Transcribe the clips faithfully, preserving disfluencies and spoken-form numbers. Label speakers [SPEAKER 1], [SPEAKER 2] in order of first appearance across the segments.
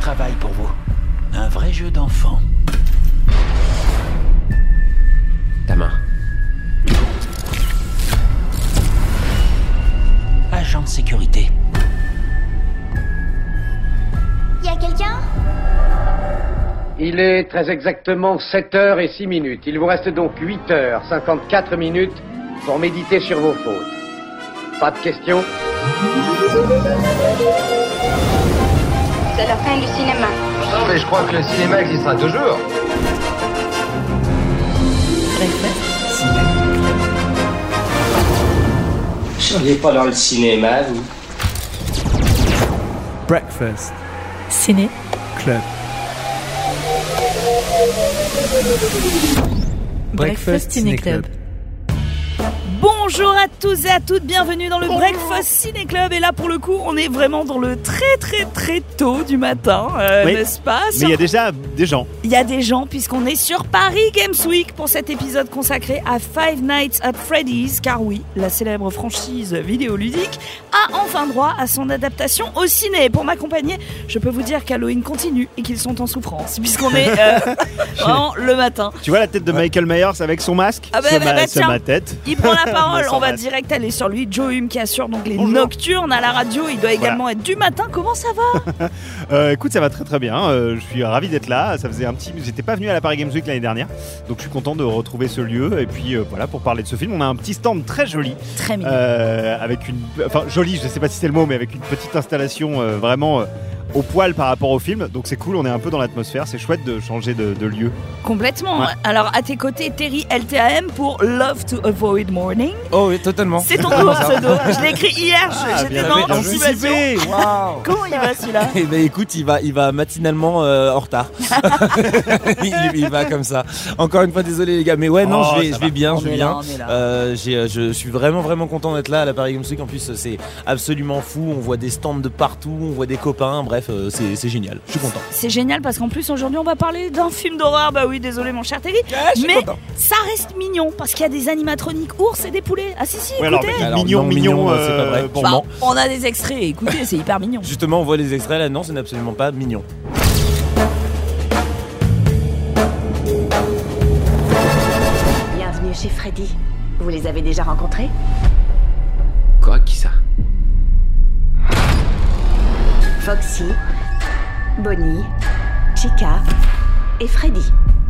[SPEAKER 1] travail pour vous. Un vrai jeu d'enfant.
[SPEAKER 2] Ta main.
[SPEAKER 1] Agent de sécurité.
[SPEAKER 3] Y a quelqu'un ?
[SPEAKER 4] Il est très exactement sept heures et six minutes. Il vous reste donc huit heures cinquante-quatre minutes pour méditer sur vos fautes. Pas de questions ?
[SPEAKER 5] C'est la fin du cinéma.
[SPEAKER 2] Non, mais je crois que le cinéma existera toujours.
[SPEAKER 6] Vous seriez pas dans le cinéma, vous ?
[SPEAKER 7] Breakfast.
[SPEAKER 8] Ciné.
[SPEAKER 7] Club.
[SPEAKER 8] Breakfast Ciné Club.
[SPEAKER 9] Bonjour à tous et à toutes, bienvenue dans le Breakfast Ciné Club. Et là pour le coup on est vraiment dans le très très très tôt du matin, euh,
[SPEAKER 7] oui.
[SPEAKER 9] n'est-ce pas ?
[SPEAKER 7] Mais il y a déjà des gens.
[SPEAKER 9] Il y a des gens puisqu'on est sur Paris Games Week pour cet épisode consacré à Five Nights at Freddy's. Car oui, la célèbre franchise vidéoludique a enfin droit à son adaptation au ciné. Pour m'accompagner, je peux vous dire qu'Halloween continue et qu'ils sont en souffrance puisqu'on est euh, vraiment le matin.
[SPEAKER 7] Tu vois la tête de Michael Myers avec son masque ?
[SPEAKER 9] Ah bah,
[SPEAKER 7] c'est
[SPEAKER 9] bah,
[SPEAKER 7] ma,
[SPEAKER 9] bah,
[SPEAKER 7] c'est
[SPEAKER 9] tiens,
[SPEAKER 7] ma tête.
[SPEAKER 9] Il prend la parole, on va
[SPEAKER 7] masque.
[SPEAKER 9] direct aller sur lui. Joe Hume qui assure donc les
[SPEAKER 7] Bonjour.
[SPEAKER 9] nocturnes à la radio. Il doit également
[SPEAKER 7] Voilà.
[SPEAKER 9] être du matin. Comment ça va ?
[SPEAKER 7] euh, Écoute, ça va très très bien. Euh, je suis ravi d'être là. Ça faisait un petit. J'étais pas venu à la Paris Games Week l'année dernière, donc je suis content de retrouver ce lieu. Et puis euh, voilà, pour parler de ce film, on a un petit stand très joli,
[SPEAKER 9] Très mignon.
[SPEAKER 7] euh, avec une, enfin joli, je sais pas si c'est le mot, mais avec une petite installation euh, vraiment. Euh, au poil par rapport au film, donc c'est cool, on est un peu dans l'atmosphère, c'est chouette de changer de, de lieu.
[SPEAKER 9] Complètement.
[SPEAKER 7] Ouais.
[SPEAKER 9] Alors à tes côtés, Terry L T A M pour Love to Avoid Morning.
[SPEAKER 10] Oh oui, totalement.
[SPEAKER 9] C'est ton nouveau pseudo. Je l'ai écrit hier, je-
[SPEAKER 7] Ah,
[SPEAKER 9] j'étais
[SPEAKER 7] bien
[SPEAKER 9] dans
[SPEAKER 7] fait,
[SPEAKER 9] l'anticipation.
[SPEAKER 7] anticipé.
[SPEAKER 10] Waouh.
[SPEAKER 9] Comment il va celui-là ?
[SPEAKER 10] Eh ben écoute, il va, il va matinalement euh, en retard. il, il va comme ça. Encore une fois, désolé les gars, mais ouais, non,
[SPEAKER 7] Oh,
[SPEAKER 10] je vais,
[SPEAKER 7] ça
[SPEAKER 10] je
[SPEAKER 7] va.
[SPEAKER 10] vais bien,
[SPEAKER 9] On
[SPEAKER 10] je vais
[SPEAKER 9] est
[SPEAKER 10] bien.
[SPEAKER 9] là, on est là.
[SPEAKER 10] Euh, j'ai, euh, je suis vraiment, vraiment content d'être là à la Paris Games Week. En plus, c'est absolument fou. On voit des stands de partout, on voit des copains. Bref, euh, c'est, c'est génial. Je suis content.
[SPEAKER 9] C'est génial parce qu'en plus aujourd'hui on va parler d'un film d'horreur. Bah oui, désolé mon cher Terry.
[SPEAKER 10] je suis
[SPEAKER 9] Mais
[SPEAKER 10] content.
[SPEAKER 9] ça reste mignon parce qu'il y a des animatroniques ours et des poulets. Ah si si,
[SPEAKER 7] Ouais, alors,
[SPEAKER 9] écoutez.
[SPEAKER 7] mais-
[SPEAKER 10] Alors,
[SPEAKER 7] Mignon,
[SPEAKER 10] non,
[SPEAKER 7] mignon,
[SPEAKER 10] euh, c'est pas vrai.
[SPEAKER 7] euh,
[SPEAKER 10] Bon,
[SPEAKER 9] Bah,
[SPEAKER 10] non.
[SPEAKER 9] on a des extraits, écoutez, c'est hyper mignon.
[SPEAKER 10] Justement, on voit les extraits là. Non, c'est absolument pas mignon.
[SPEAKER 5] Bienvenue chez Freddy. Vous les avez déjà rencontrés ?
[SPEAKER 2] Quoi, qui ça?
[SPEAKER 5] Foxy, Bonnie, Chica et Freddy.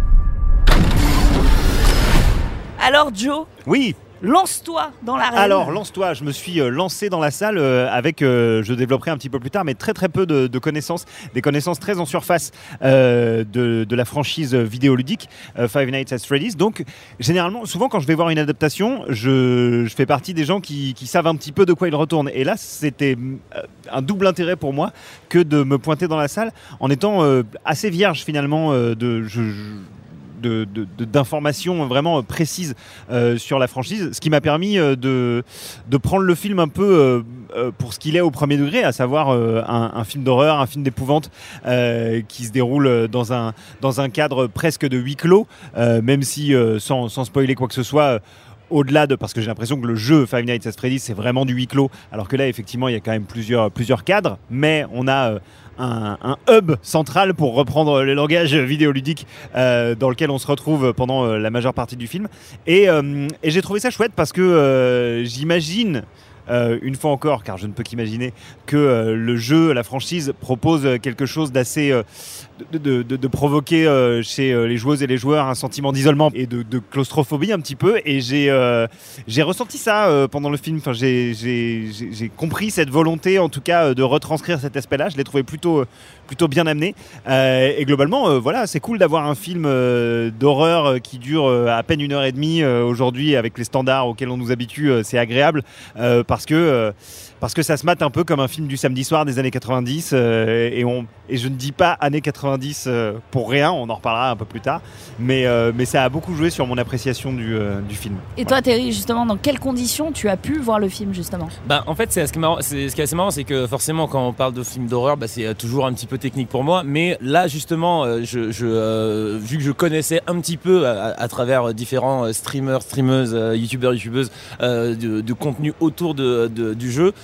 [SPEAKER 9] Alors Joe,
[SPEAKER 7] Oui.
[SPEAKER 9] lance-toi dans l'arène.
[SPEAKER 7] Alors, lance-toi, je me suis euh, lancé dans la salle euh, avec, euh, je développerai un petit peu plus tard, mais très très peu de, de connaissances, des connaissances très en surface euh, de, de la franchise vidéoludique euh, Five Nights at Freddy's. Donc, généralement, souvent quand je vais voir une adaptation, je, je fais partie des gens qui, qui savent un petit peu de quoi ils retournent. Et là, c'était euh, un double intérêt pour moi que de me pointer dans la salle en étant euh, assez vierge finalement euh, de... Je, je, De, de, de, d'informations vraiment précises euh, sur la franchise, ce qui m'a permis euh, de, de prendre le film un peu euh, euh, pour ce qu'il est au premier degré, à savoir euh, un, un film d'horreur, un film d'épouvante euh, qui se déroule dans un, dans un cadre presque de huis clos, euh, même si, euh, sans, sans spoiler quoi que ce soit, euh, au-delà de, parce que j'ai l'impression que le jeu Five Nights at Freddy's c'est vraiment du huis clos, alors que là effectivement il y a quand même plusieurs, plusieurs cadres, mais on a euh, un, un hub central pour reprendre le langage vidéoludique euh, dans lequel on se retrouve pendant euh, la majeure partie du film, et, euh, et j'ai trouvé ça chouette parce que euh, j'imagine Euh, une fois encore, car je ne peux qu'imaginer que euh, le jeu, la franchise propose quelque chose d'assez euh, de, de, de, de provoquer euh, chez euh, les joueuses et les joueurs un sentiment d'isolement et de, de claustrophobie un petit peu, et j'ai, euh, j'ai ressenti ça euh, pendant le film. Enfin, j'ai, j'ai, j'ai, j'ai compris cette volonté en tout cas euh, de retranscrire cet aspect-là. Je l'ai trouvé plutôt, plutôt bien amené, euh, et globalement euh, voilà, c'est cool d'avoir un film euh, d'horreur euh, qui dure euh, à peine une heure et demie euh, aujourd'hui avec les standards auxquels on nous habitue. Euh, c'est agréable euh, parce que euh, parce que ça se mate un peu comme un film du samedi soir des années quatre-vingt-dix, euh, et, on, et je ne dis pas années quatre-vingt-dix euh, pour rien, on en reparlera un peu plus tard, mais, euh, mais ça a beaucoup joué sur mon appréciation du, euh, du film.
[SPEAKER 9] Et toi Terry, justement, dans quelles conditions tu as pu voir le film justement ?
[SPEAKER 10] Bah en fait c'est ce qui est marrant, c'est ce qui est assez marrant, c'est que forcément quand on parle de films d'horreur, bah, c'est toujours un petit peu technique pour moi, mais là justement euh, je, je euh, vu que je connaissais un petit peu à, à travers différents streamers, streameuses, euh, youtubeurs, youtubeuses euh, de, de contenu autour de, de, du jeu,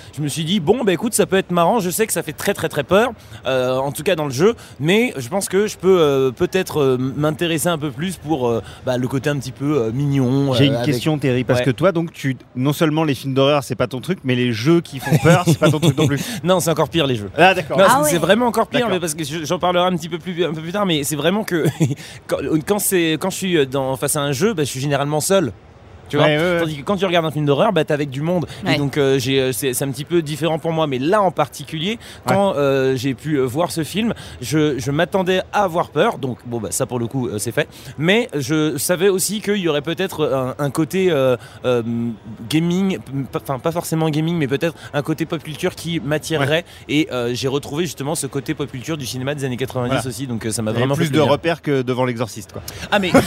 [SPEAKER 10] je me suis dit bon bah écoute ça peut être marrant, je sais que ça fait très très très peur, euh, en tout cas dans le jeu, mais je pense que je peux euh, peut-être euh, m'intéresser un peu plus pour euh, bah, le côté un petit peu euh, mignon.
[SPEAKER 7] J'ai
[SPEAKER 10] euh,
[SPEAKER 7] une
[SPEAKER 10] avec...
[SPEAKER 7] question Terry, parce
[SPEAKER 10] ouais.
[SPEAKER 7] que toi donc tu non seulement les films d'horreur c'est pas ton truc, mais les jeux qui font peur c'est pas ton truc non plus.
[SPEAKER 10] Non, c'est encore pire les jeux.
[SPEAKER 7] Ah d'accord.
[SPEAKER 10] Non,
[SPEAKER 7] Ah,
[SPEAKER 10] c'est,
[SPEAKER 7] ouais.
[SPEAKER 10] c'est vraiment encore pire,
[SPEAKER 7] D'accord.
[SPEAKER 10] mais parce que j'en parlerai un petit peu plus un peu plus tard, mais c'est vraiment que quand, quand c'est quand je suis dans, face à un jeu, bah, je suis généralement seul. Tu vois,
[SPEAKER 7] ouais, ouais, ouais.
[SPEAKER 10] Tandis que quand tu regardes un film d'horreur, bah, t'es avec du monde.
[SPEAKER 9] Ouais.
[SPEAKER 10] Et donc, euh, j'ai, c'est, c'est un petit peu différent pour moi. Mais là, en particulier, quand ouais. euh, j'ai pu euh, voir ce film, je, je m'attendais à avoir peur. Donc, bon, bah, ça pour le coup, euh, c'est fait. Mais je savais aussi qu'il y aurait peut-être un, un côté euh, euh, gaming, enfin, pas forcément gaming, mais peut-être un côté pop culture qui m'attirerait. Ouais. Et euh, j'ai retrouvé justement ce côté pop culture du cinéma des années quatre-vingt-dix voilà. aussi. Donc, ça m'a vraiment
[SPEAKER 7] plus
[SPEAKER 10] fait
[SPEAKER 7] de repères que devant l'Exorciste, quoi.
[SPEAKER 10] Ah, mais.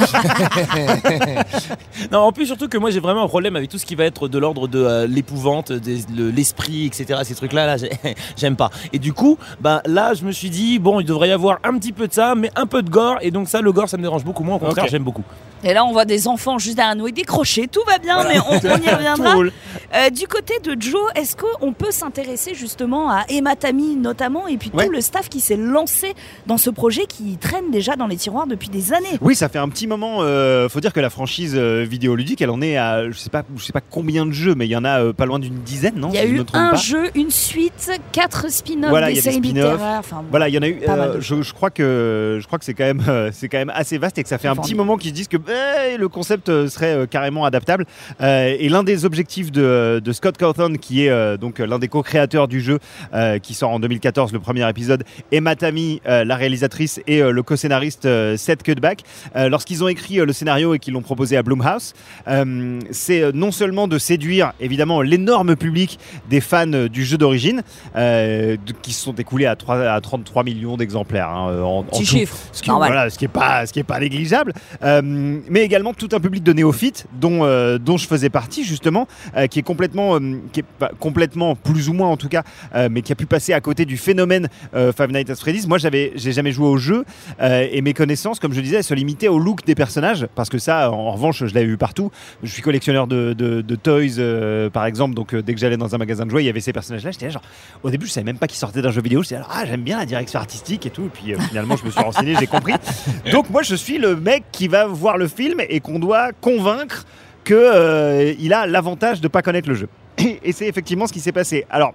[SPEAKER 10] Non, en plus, surtout que moi j'ai vraiment un problème avec tout ce qui va être de l'ordre de euh, l'épouvante, des, le, l'esprit, et cetera. Ces trucs-là, là, j'aime pas. Et du coup, bah, là, je me suis dit, bon, il devrait y avoir un petit peu de ça, mais un peu de gore. Et donc, ça, le gore, ça me dérange beaucoup moins. Au contraire, okay. j'aime beaucoup.
[SPEAKER 9] Et là, on voit des enfants juste derrière nous et décrochés. Tout va bien, voilà. mais on, on y reviendra. euh, du côté de Joe, est-ce qu'on peut s'intéresser justement à Emma Tammy notamment, et puis ouais. tout le staff qui s'est lancé dans ce projet qui traîne déjà dans les tiroirs depuis des années?
[SPEAKER 7] Oui, ça fait un petit moment. Euh, faut dire que la franchise euh, vidéoludique, elle en est à, je sais pas, je sais pas combien de jeux, mais il y en a euh, pas loin d'une dizaine, non?
[SPEAKER 9] Il y a
[SPEAKER 7] si
[SPEAKER 9] eu
[SPEAKER 7] je me trompe
[SPEAKER 9] un
[SPEAKER 7] pas.
[SPEAKER 9] jeu, une suite, quatre spin-offs,
[SPEAKER 7] voilà,
[SPEAKER 9] des séries littéraires. Enfin,
[SPEAKER 7] voilà, il y en a eu.
[SPEAKER 9] Euh,
[SPEAKER 7] je, je crois que je crois que c'est quand même euh, c'est quand même assez vaste et que ça fait un petit moment qu'ils se disent que bah, le concept serait euh, carrément adaptable. Euh, et l'un des objectifs de, de Scott Cawthon, qui est euh, donc l'un des co-créateurs du jeu, euh, qui sort en deux mille quatorze, le premier épisode, Emma Tammy, euh, la réalisatrice, et euh, le co-scénariste euh, Seth Cutback, euh, lorsqu'ils ont écrit euh, le scénario et qu'ils l'ont proposé à Blumhouse, euh, c'est euh, non seulement de séduire évidemment l'énorme public des fans euh, du jeu d'origine, euh, de, qui se sont écoulés à, trois, à trente-trois millions d'exemplaires hein, en, en
[SPEAKER 9] Petit
[SPEAKER 7] tout,
[SPEAKER 9] chiffre,
[SPEAKER 7] ce qui, voilà, ce qui est pas ce qui est pas négligeable, euh, mais également tout un public de néophytes dont euh, dont je faisais partie justement, euh, qui est complètement euh, qui est pas, complètement plus ou moins en tout cas, euh, mais qui a pu passer à côté du phénomène euh, Five Nights at Freddy's. Moi, j'avais j'ai jamais joué au jeu euh, et mes connaissances, comme je disais, elles se limitaient au look des personnages, parce que ça, en revanche, je l'avais vu partout. Je suis collectionneur de, de, de toys, euh, par exemple, donc euh, dès que j'allais dans un magasin de jouets, il y avait ces personnages-là. J'étais là, genre, au début, je savais même pas qu'ils sortaient d'un jeu vidéo. J'étais là, ah, j'aime bien la direction artistique et tout. Et puis euh, finalement, je me suis renseigné, j'ai compris. Donc moi, je suis le mec qui va voir le film et qu'on doit convaincre qu'il euh, a l'avantage de pas connaître le jeu. Et, et c'est effectivement ce qui s'est passé. Alors,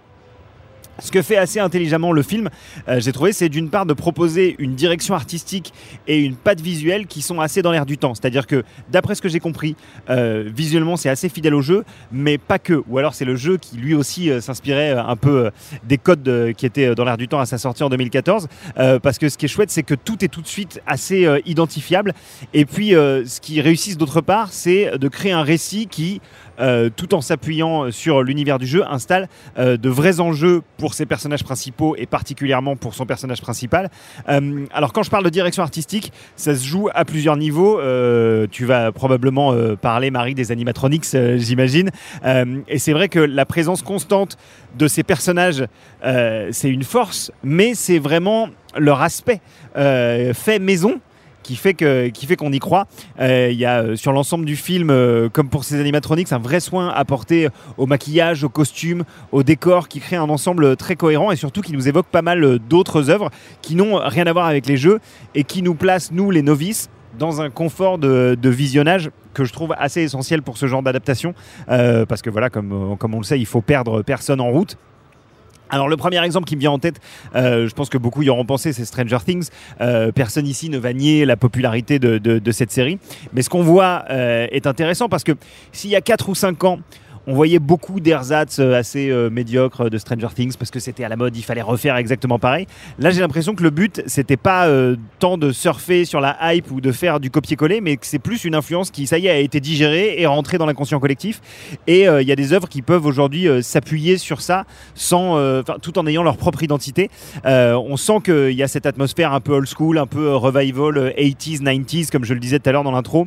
[SPEAKER 7] ce que fait assez intelligemment le film, euh, j'ai trouvé, c'est d'une part de proposer une direction artistique et une patte visuelle qui sont assez dans l'air du temps. C'est-à-dire que, d'après ce que j'ai compris, euh, visuellement, c'est assez fidèle au jeu, mais pas que. Ou alors, c'est le jeu qui, lui aussi, euh, s'inspirait un peu euh, des codes euh, qui étaient dans l'air du temps à sa sortie en deux mille quatorze. Euh, parce que ce qui est chouette, c'est que tout est tout de suite assez euh, identifiable. Et puis, euh, ce qu'ils réussissent d'autre part, c'est de créer un récit qui... Euh, tout en s'appuyant sur l'univers du jeu, installe euh, de vrais enjeux pour ses personnages principaux et particulièrement pour son personnage principal. Euh, alors quand je parle de direction artistique, ça se joue à plusieurs niveaux. Euh, tu vas probablement euh, parler, Marie, des animatronics, euh, j'imagine. Euh, et c'est vrai que la présence constante de ces personnages, euh, c'est une force, mais c'est vraiment leur aspect euh, fait maison qui fait que qui fait qu'on y croit. Il euh, y a euh, sur l'ensemble du film, euh, comme pour ces animatronics, un vrai soin apporté au maquillage, au costume, au décor, qui crée un ensemble très cohérent et surtout qui nous évoque pas mal d'autres œuvres qui n'ont rien à voir avec les jeux et qui nous placent, nous les novices, dans un confort de, de visionnage que je trouve assez essentiel pour ce genre d'adaptation, euh, parce que voilà, comme, comme on le sait, il faut perdre personne en route. Alors le premier exemple qui me vient en tête, euh, je pense que beaucoup y auront pensé, c'est Stranger Things. Euh, personne ici ne va nier la popularité de, de, de cette série, mais ce qu'on voit euh, est intéressant parce que s'il y a quatre ou cinq ans, on voyait beaucoup d'ersatz assez euh, médiocres de Stranger Things parce que c'était à la mode, il fallait refaire exactement pareil. Là, j'ai l'impression que le but, c'était pas euh, tant de surfer sur la hype ou de faire du copier-coller, mais que c'est plus une influence qui, ça y est, a été digérée et rentrée dans l'inconscient collectif. Et il euh, y a des œuvres qui peuvent aujourd'hui euh, s'appuyer sur ça, sans, euh, tout en ayant leur propre identité. Euh, on sent qu'il y a cette atmosphère un peu old school, un peu revival, eighties, nineties, comme je le disais tout à l'heure dans l'intro.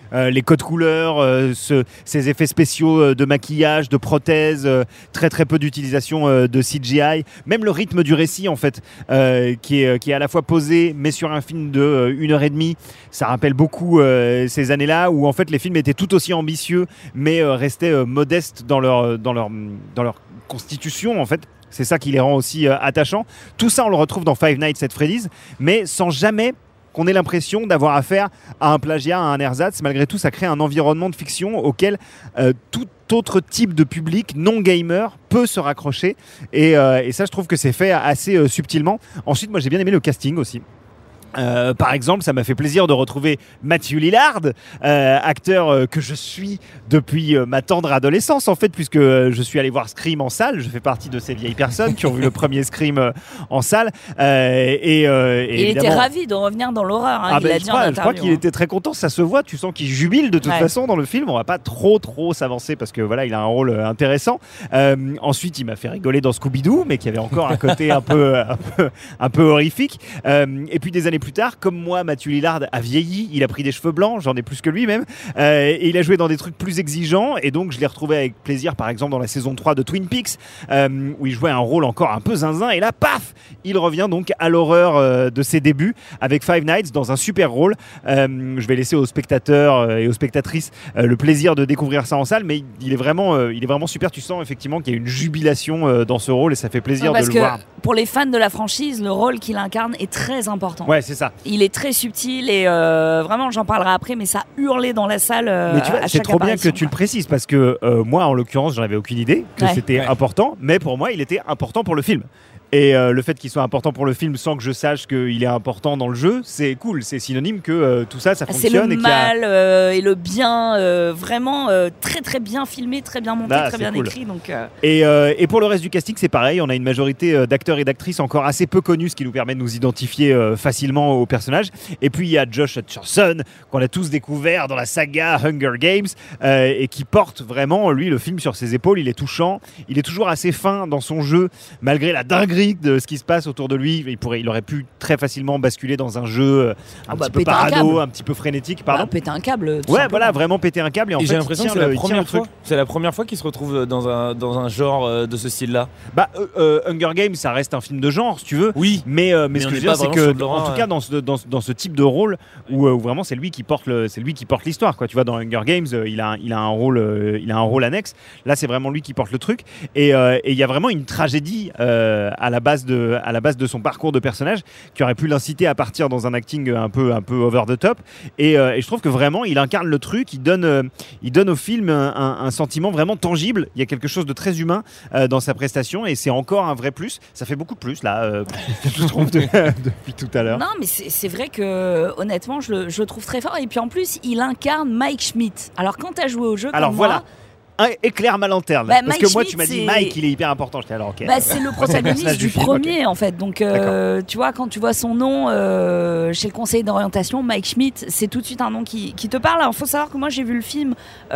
[SPEAKER 7] euh, les codes couleurs, euh, ce, ces effets spéciaux euh, de maquillage, de prothèses, euh, très très peu d'utilisation euh, de C G I, même le rythme du récit en fait, euh, qui, est, qui est à la fois posé, mais sur un film de euh, une heure et demie. Ça rappelle beaucoup euh, ces années-là où en fait les films étaient tout aussi ambitieux, mais euh, restaient euh, modestes dans leur, dans leur, dans leur constitution en fait. C'est ça qui les rend aussi euh, attachants. Tout ça, on le retrouve dans Five Nights at Freddy's, mais sans jamais qu'on ait l'impression d'avoir affaire à un plagiat, à un ersatz. Malgré tout, ça crée un environnement de fiction auquel euh, tout autre type de public non gamer peut se raccrocher. Et, euh, et ça, je trouve que c'est fait assez euh, subtilement. Ensuite, moi, j'ai bien aimé le casting aussi. Euh, par exemple, ça m'a fait plaisir de retrouver Matthew Lillard, euh, acteur euh, que je suis depuis euh, ma tendre adolescence en fait, puisque euh, je suis allé voir Scream en salle. Je fais partie de ces vieilles personnes qui ont vu le premier Scream euh, en salle. Euh, et, euh, et
[SPEAKER 9] il était ravi de revenir dans l'horreur. Hein,
[SPEAKER 7] ah
[SPEAKER 9] il
[SPEAKER 7] ben,
[SPEAKER 9] a
[SPEAKER 7] je,
[SPEAKER 9] dit
[SPEAKER 7] crois,
[SPEAKER 9] en
[SPEAKER 7] je crois qu'il
[SPEAKER 9] hein.
[SPEAKER 7] était très content. Ça se voit. Tu sens qu'il jubile de toute
[SPEAKER 9] ouais.
[SPEAKER 7] façon dans le film. On va pas trop trop s'avancer parce que voilà, il a un rôle euh, intéressant. Euh, ensuite, il m'a fait rigoler dans Scooby-Doo, mais qui avait encore un côté un peu un peu un peu horrifique. Euh, et puis des années plus tard, comme moi, Matthew Lillard a vieilli, il a pris des cheveux blancs, j'en ai plus que lui même, euh, et il a joué dans des trucs plus exigeants, et donc je l'ai retrouvé avec plaisir par exemple dans la saison trois de Twin Peaks, euh, où il jouait un rôle encore un peu zinzin, et là paf, il revient donc à l'horreur euh, de ses débuts avec Five Nights dans un super rôle. Euh, je vais laisser aux spectateurs euh, et aux spectatrices euh, le plaisir de découvrir ça en salle, mais il est vraiment, euh, il est vraiment super. Tu sens effectivement qu'il y a une jubilation euh, dans ce rôle, et ça fait plaisir
[SPEAKER 9] ouais,
[SPEAKER 7] de le
[SPEAKER 9] que
[SPEAKER 7] voir.
[SPEAKER 9] Pour les fans de la franchise, le rôle qu'il incarne est très important.
[SPEAKER 7] Ouais, c'est ça.
[SPEAKER 9] Il est très subtil et euh, vraiment, j'en parlerai après, mais ça hurlait dans la salle. Euh,
[SPEAKER 7] mais tu vois,
[SPEAKER 9] à
[SPEAKER 7] c'est
[SPEAKER 9] chaque
[SPEAKER 7] trop bien
[SPEAKER 9] apparition,
[SPEAKER 7] que tu
[SPEAKER 9] quoi.
[SPEAKER 7] le précises parce que euh, moi, en l'occurrence, j'en avais aucune idée que
[SPEAKER 9] Ouais.
[SPEAKER 7] c'était
[SPEAKER 10] Ouais.
[SPEAKER 7] important, mais pour moi, il était important pour le film. Et euh, le fait qu'il soit important pour le film sans que je sache qu'il est important dans le jeu, c'est cool, c'est synonyme que euh, tout ça, ça
[SPEAKER 9] C'est
[SPEAKER 7] fonctionne.
[SPEAKER 9] le
[SPEAKER 7] et qu'il y a...
[SPEAKER 9] mal euh, et le bien, euh, vraiment euh, très très bien filmé, très bien monté,
[SPEAKER 7] Là,
[SPEAKER 9] très
[SPEAKER 7] c'est
[SPEAKER 9] bien
[SPEAKER 7] cool.
[SPEAKER 9] écrit. Donc, euh,
[SPEAKER 7] Et, euh, et pour le reste du casting, c'est pareil. On a une majorité euh, d'acteurs et d'actrices encore assez peu connus, ce qui nous permet de nous identifier euh, facilement aux personnages. Et puis il y a Josh Hutcherson, qu'on a tous découvert dans la saga Hunger Games, euh, et qui porte vraiment, lui, le film sur ses épaules. Il est touchant. Il est toujours assez fin dans son jeu, malgré la dinguerie de ce qui se passe autour de lui. Il, pourrait, il aurait pu très facilement basculer dans un jeu euh, un
[SPEAKER 9] Ah bah,
[SPEAKER 7] petit peu
[SPEAKER 9] péter un
[SPEAKER 7] parano,
[SPEAKER 9] câble.
[SPEAKER 7] un petit peu frénétique. Pardon.
[SPEAKER 9] bah, péter un câble. tout
[SPEAKER 7] Ouais,
[SPEAKER 9] simplement.
[SPEAKER 7] voilà, vraiment péter un câble. Et en
[SPEAKER 10] Et
[SPEAKER 7] fait,
[SPEAKER 10] j'ai
[SPEAKER 7] il
[SPEAKER 10] l'impression
[SPEAKER 7] tient
[SPEAKER 10] que c'est
[SPEAKER 7] le-
[SPEAKER 10] la
[SPEAKER 7] il tient
[SPEAKER 10] première
[SPEAKER 7] le truc.
[SPEAKER 10] fois. C'est la première fois qu'il se retrouve dans un dans un genre euh, de ce style-là.
[SPEAKER 7] Bah, euh, euh, Hunger Games, ça reste un film de genre, si tu veux.
[SPEAKER 10] Oui.
[SPEAKER 7] Mais, euh, mais,
[SPEAKER 10] Mais
[SPEAKER 7] ce
[SPEAKER 10] on
[SPEAKER 7] que je
[SPEAKER 10] n'est
[SPEAKER 7] veux dire,
[SPEAKER 10] pas
[SPEAKER 7] c'est
[SPEAKER 10] vraiment
[SPEAKER 7] que,
[SPEAKER 10] sur de l'horreur,
[SPEAKER 7] en tout cas,
[SPEAKER 10] ouais.
[SPEAKER 7] dans ce, dans, ce- dans ce type de rôle, où, euh, où vraiment c'est lui qui porte le, c'est lui qui porte l'histoire, quoi. Tu vois, dans Hunger Games, euh, il a, un- il a un rôle, euh, il a un rôle annexe. Là, c'est vraiment lui qui porte le truc. Et euh, et il y a vraiment une tragédie euh, à la base de, à la base de son parcours de personnage, qui aurait pu l'inciter à partir dans un acting un peu, un peu over the top. Et, euh, et je trouve que vraiment, il incarne le truc. Il donne, euh, il donne au film un, un- un sentiment vraiment tangible. Il y a quelque chose de très humain euh, dans sa prestation, et c'est encore un vrai plus. Ça fait beaucoup de plus là, euh, je trouve, de- depuis tout à l'heure.
[SPEAKER 9] Non, mais c'est c'est vrai que honnêtement, je le, je le trouve très fort. Et puis en plus, il incarne Mike Schmidt. Alors quand tu as joué au jeu,
[SPEAKER 7] Alors
[SPEAKER 9] comme
[SPEAKER 7] voilà.
[SPEAKER 9] moi,
[SPEAKER 7] Un éclaire ma lanterne.
[SPEAKER 9] Bah,
[SPEAKER 7] parce
[SPEAKER 9] Mike
[SPEAKER 7] que moi,
[SPEAKER 9] Schmidt,
[SPEAKER 7] tu m'as dit
[SPEAKER 9] c'est-
[SPEAKER 7] Mike, il est hyper important. J'étais alors, ok.
[SPEAKER 9] bah, c'est le protagoniste
[SPEAKER 7] personnage
[SPEAKER 9] du,
[SPEAKER 7] du film,
[SPEAKER 9] premier en fait. Donc euh, tu vois, quand tu vois son nom euh, chez le conseiller d'orientation, Mike Schmidt, c'est tout de suite un nom qui, qui te parle. Il faut savoir que moi j'ai vu le film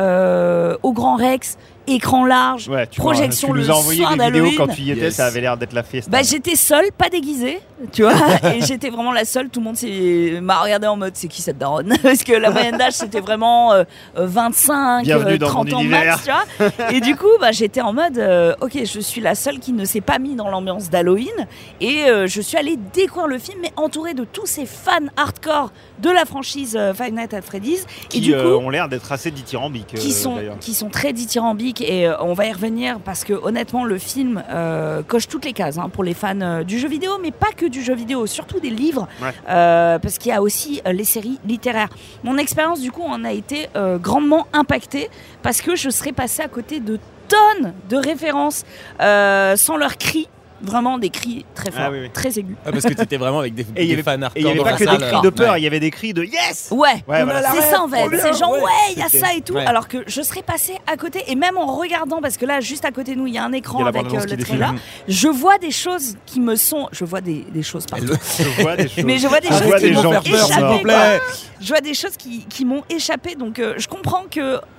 [SPEAKER 9] euh, au Grand Rex, écran large,
[SPEAKER 7] Ouais, tu
[SPEAKER 9] projection
[SPEAKER 7] m'as- tu
[SPEAKER 9] le
[SPEAKER 7] nous as envoyé
[SPEAKER 9] soir
[SPEAKER 7] des vidéos
[SPEAKER 9] d'Halloween.
[SPEAKER 7] quand tu y étais,
[SPEAKER 10] Yes.
[SPEAKER 7] ça avait l'air d'être la fiesta.
[SPEAKER 9] Bah, j'étais seule, pas déguisée, tu vois, et j'étais vraiment la seule. Tout le monde s'est- m'a regardé en mode c'est qui cette daronne parce que la moyenne d'âge c'était vraiment euh, euh, vingt-cinq,
[SPEAKER 7] Bienvenue
[SPEAKER 9] euh,
[SPEAKER 7] dans
[SPEAKER 9] trente
[SPEAKER 7] mon
[SPEAKER 9] ans
[SPEAKER 7] univers.
[SPEAKER 9] max, tu vois. Et du coup, bah, j'étais en mode euh, ok, je suis la seule qui ne s'est pas mis dans l'ambiance d'Halloween, et euh, je suis allée découvrir le film, mais entourée de tous ces fans hardcore de la franchise euh, Five Nights at Freddy's,
[SPEAKER 7] qui
[SPEAKER 9] et du
[SPEAKER 7] euh,
[SPEAKER 9] coup
[SPEAKER 7] ont l'air d'être assez dithyrambiques.
[SPEAKER 9] qui
[SPEAKER 7] euh,
[SPEAKER 9] sont,
[SPEAKER 7] d'ailleurs.
[SPEAKER 9] qui sont très dithyrambiques, et euh, on va y revenir parce que honnêtement le film euh, coche toutes les cases hein, pour les fans euh, du jeu vidéo, mais pas que du jeu vidéo, surtout des livres,
[SPEAKER 7] Ouais.
[SPEAKER 9] euh, parce qu'il y a aussi euh, les séries littéraires. Mon expérience du coup en a été euh, grandement impactée parce que je serais passée à côté de tonnes de références euh, sans leurs cris. Vraiment des cris très forts,
[SPEAKER 7] Ah oui, oui.
[SPEAKER 9] très aigus.
[SPEAKER 10] Ah, parce que t'étais vraiment avec des,
[SPEAKER 7] Et il y
[SPEAKER 10] des
[SPEAKER 7] avait,
[SPEAKER 10] fans
[SPEAKER 7] et il y
[SPEAKER 10] hardcore
[SPEAKER 7] avait
[SPEAKER 10] dans
[SPEAKER 7] pas
[SPEAKER 10] la
[SPEAKER 7] que des
[SPEAKER 10] salle.
[SPEAKER 7] cris de peur,
[SPEAKER 10] Ouais.
[SPEAKER 7] il y avait des cris de yes.
[SPEAKER 9] Ouais,
[SPEAKER 7] Ouais, voilà.
[SPEAKER 9] c'est ça en fait.
[SPEAKER 10] trop bien,
[SPEAKER 9] C'est genre
[SPEAKER 10] ouais.
[SPEAKER 9] ouais, il y a
[SPEAKER 7] C'était-
[SPEAKER 9] ça et tout.
[SPEAKER 10] Ouais.
[SPEAKER 9] Alors que je serais passée à côté, et même en regardant, parce que là, juste à côté de nous, il y a un
[SPEAKER 7] Il y
[SPEAKER 9] écran
[SPEAKER 7] a la
[SPEAKER 9] avec
[SPEAKER 7] bande-annonce
[SPEAKER 9] euh,
[SPEAKER 7] qui
[SPEAKER 9] le
[SPEAKER 7] défile.
[SPEAKER 9] trailer. Je vois des choses qui me sont, je vois des, des choses partout.
[SPEAKER 7] Je vois des choses.
[SPEAKER 9] Mais je vois des
[SPEAKER 7] Je
[SPEAKER 9] choses
[SPEAKER 7] vois
[SPEAKER 9] qui
[SPEAKER 7] des
[SPEAKER 9] m'ont
[SPEAKER 7] gens
[SPEAKER 9] fait
[SPEAKER 7] qui meurent.
[SPEAKER 9] échapper,
[SPEAKER 7] S'il vous
[SPEAKER 9] quoi. Je vois des choses qui, qui m'ont échappé, donc euh, je comprends que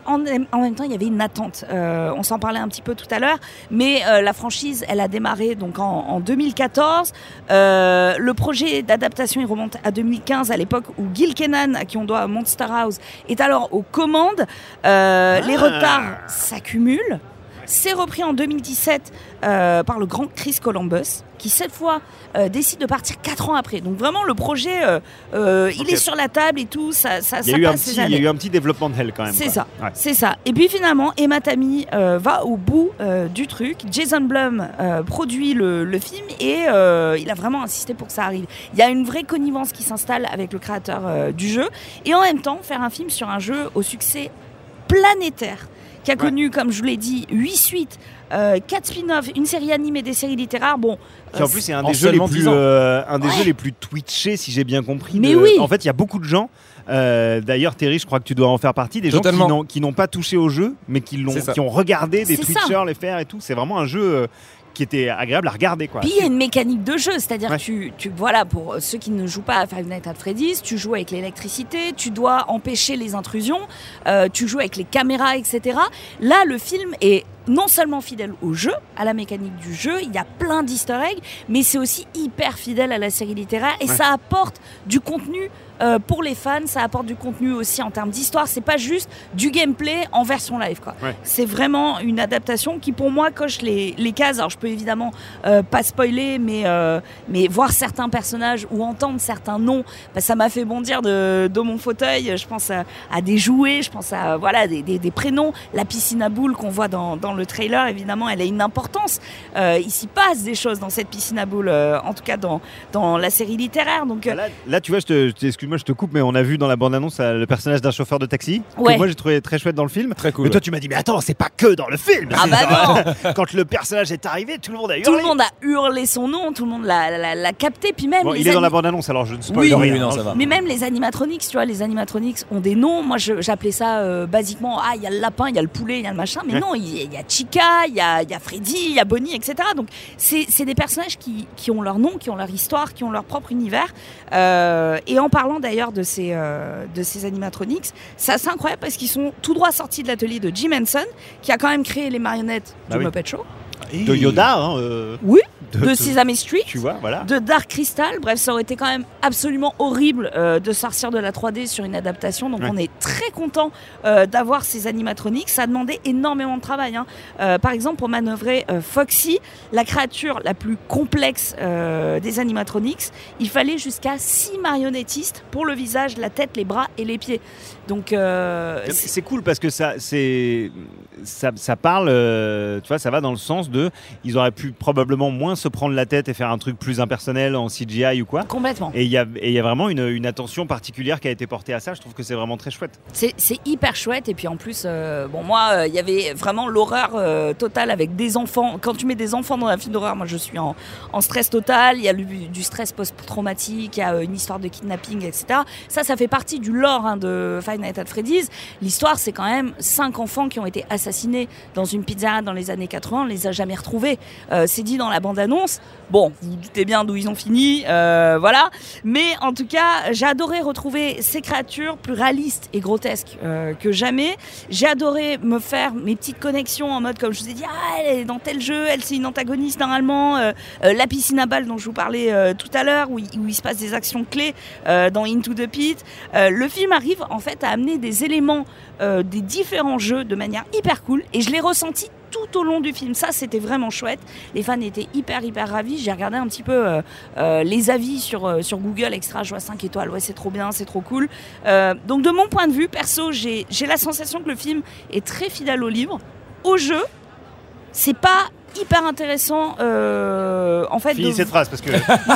[SPEAKER 9] en, en même temps, il y avait une attente. Euh, on s'en parlait un petit peu tout à l'heure, mais euh, la franchise, elle a démarré donc en, en deux mille quatorze. Euh, le projet d'adaptation, il remonte à deux mille quinze, à l'époque où Gil Kenan, à qui on doit Monster House, est alors aux commandes. Euh, ah. Les retards s'accumulent. C'est repris en deux mille dix-sept euh, par le grand Chris Columbus, qui cette fois euh, décide de partir quatre ans après. Donc vraiment, le projet, euh, euh, okay. il est sur la table et tout. Ça, ça,
[SPEAKER 7] il, y
[SPEAKER 9] ça
[SPEAKER 7] a eu un
[SPEAKER 9] passe
[SPEAKER 7] petit,
[SPEAKER 9] ces années.
[SPEAKER 7] Il y a eu un petit développement de hell quand même.
[SPEAKER 9] C'est
[SPEAKER 7] quoi.
[SPEAKER 9] ça,
[SPEAKER 7] ouais.
[SPEAKER 9] c'est ça. Et puis finalement, Emma Tammy euh, va au bout euh, du truc. Jason Blum euh, produit le, le film et euh, il a vraiment insisté pour que ça arrive. Il y a une vraie connivence qui s'installe avec le créateur euh, du jeu. Et en même temps, faire un film sur un jeu au succès planétaire, qui a connu, ouais. comme je vous l'ai dit, huit suites, euh, quatre spin-offs, une série animée, des séries littéraires. Bon,
[SPEAKER 7] euh, en plus, c'est un des, jeux les, plus, euh, un des ouais. jeux les plus twitchés, si j'ai bien compris.
[SPEAKER 9] Mais
[SPEAKER 7] de...
[SPEAKER 9] oui.
[SPEAKER 7] En fait, il y a beaucoup de gens. Euh, d'ailleurs, Terry, je crois que tu dois en faire partie. Des Totalement. gens qui n'ont, qui n'ont pas touché au jeu, mais qui, l'ont, qui ont regardé des c'est Twitchers ça. les faire et tout. C'est vraiment un jeu. Euh, qui était agréable à regarder, quoi.
[SPEAKER 9] Puis il y a une mécanique de jeu, c'est-à-dire ouais. que tu, tu, voilà, pour ceux qui ne jouent pas à Five Nights at Freddy's, tu joues avec l'électricité, tu dois empêcher les intrusions, euh, tu joues avec les caméras, et cetera. Là, le film est non seulement fidèle au jeu, à la mécanique du jeu, il y a plein d'easter eggs, mais c'est aussi hyper fidèle à la série littéraire et ouais. ça apporte du contenu euh, pour les fans, ça apporte du contenu aussi en termes d'histoire, c'est pas juste du gameplay en version live, quoi. Ouais. C'est vraiment une adaptation qui pour moi coche les, les cases. Alors je peux évidemment euh, pas spoiler, mais, euh, mais voir certains personnages ou entendre certains noms, bah, ça m'a fait bondir de, de mon fauteuil. Je pense à, à des jouets, je pense à voilà, des, des, des prénoms, la piscine à boules qu'on voit dans, dans le trailer, évidemment, elle a une importance. Euh, il s'y passe des choses dans cette piscine à boules, euh, en tout cas dans, dans la série littéraire. Donc, euh...
[SPEAKER 7] là, là, tu vois, je te, je excuse-moi, je te coupe, mais on a vu dans la bande-annonce euh, le personnage d'un chauffeur de taxi,
[SPEAKER 9] ouais.
[SPEAKER 7] que moi j'ai trouvé très chouette dans le film.
[SPEAKER 10] Très cool.
[SPEAKER 7] Mais toi, tu m'as dit, mais attends, c'est pas que dans le film.
[SPEAKER 9] Ah bah non.
[SPEAKER 7] Quand le personnage est arrivé, tout le monde a hurlé.
[SPEAKER 9] Tout le monde a hurlé son nom, tout le monde l'a, l'a, l'a capté, puis même.
[SPEAKER 7] Bon,
[SPEAKER 9] les
[SPEAKER 7] il est
[SPEAKER 9] anim...
[SPEAKER 7] dans la bande-annonce, alors je ne spoil
[SPEAKER 9] oui,
[SPEAKER 7] rien.
[SPEAKER 10] Oui, non, ça va.
[SPEAKER 9] Mais même les animatronics, tu vois, les animatronics ont des noms. Moi, je, j'appelais ça euh, basiquement, ah, il y a le lapin, il y a le poulet, il y a le machin. Mais ouais. non, il y, y a Chica, il y a, y a Freddy, il y a Bonnie, et cetera. Donc, c'est, c'est des personnages qui, qui ont leur nom, qui ont leur histoire, qui ont leur propre univers. Euh, et en parlant d'ailleurs de ces, euh, de ces animatronics, c'est assez incroyable parce qu'ils sont tout droit sortis de l'atelier de Jim Henson, qui a quand même créé les marionnettes bah du oui. Muppet Show.
[SPEAKER 7] De Yoda, hein, euh...
[SPEAKER 9] oui. De, de Sesame Street,
[SPEAKER 7] tu vois, voilà.
[SPEAKER 9] de Dark Crystal. Bref, ça aurait été quand même absolument horrible euh, de sortir de la trois D sur une adaptation. Donc, ouais. on est très content euh, d'avoir ces animatroniques. Ça a demandé énormément de travail. Hein. Euh, par exemple, pour manœuvrer euh, Foxy, la créature la plus complexe euh, des animatroniques, il fallait jusqu'à six marionnettistes pour le visage, la tête, les bras et les pieds. Donc, euh,
[SPEAKER 7] c'est... c'est cool parce que ça, c'est, ça, ça parle, euh, tu vois, ça va dans le sens de, ils auraient pu probablement moins se prendre la tête et faire un truc plus impersonnel en C G I ou quoi.
[SPEAKER 9] Complètement.
[SPEAKER 7] Et il y a, et y a vraiment une, une attention particulière qui a été portée à ça. Je trouve que c'est vraiment très chouette.
[SPEAKER 9] C'est, c'est hyper chouette. Et puis en plus, euh, bon, moi, il euh, y avait vraiment l'horreur euh, totale avec des enfants. Quand tu mets des enfants dans un film d'horreur, moi, je suis en, en stress total. Il y a le, du stress post-traumatique, il y a une histoire de kidnapping, et cetera. Ça, ça fait partie du lore hein, de Five Nights at Freddy's. L'histoire, c'est quand même cinq enfants qui ont été assassinés dans une pizzeria dans les années quatre-vingts. On les a jamais retrouvés. Euh, c'est dit dans la bande-annonce. Bon, vous vous doutez bien d'où ils ont fini, euh, voilà. Mais en tout cas, j'ai adoré retrouver ces créatures plus réalistes et grotesques euh, que jamais. J'ai adoré me faire mes petites connexions en mode, comme je vous ai dit, ah, elle est dans tel jeu, elle c'est une antagoniste normalement. Euh, euh, la piscine à balles dont je vous parlais euh, tout à l'heure, où, où il se passe des actions clés euh, dans Into the Pit. Euh, le film arrive en fait à amener des éléments euh, des différents jeux de manière hyper cool, et je l'ai ressenti tout au long du film. Ça, c'était vraiment chouette. Les fans étaient hyper, hyper ravis. J'ai regardé un petit peu euh, euh, les avis sur, euh, sur Google Extra. Je vois cinq étoiles. Ouais, c'est trop bien, c'est trop cool. Euh, donc, de mon point de vue, perso, j'ai, j'ai la sensation que le film est très fidèle au livre. Au jeu, c'est pas hyper intéressant euh, en fait.
[SPEAKER 7] Finis
[SPEAKER 9] de...
[SPEAKER 7] cette phrase parce que...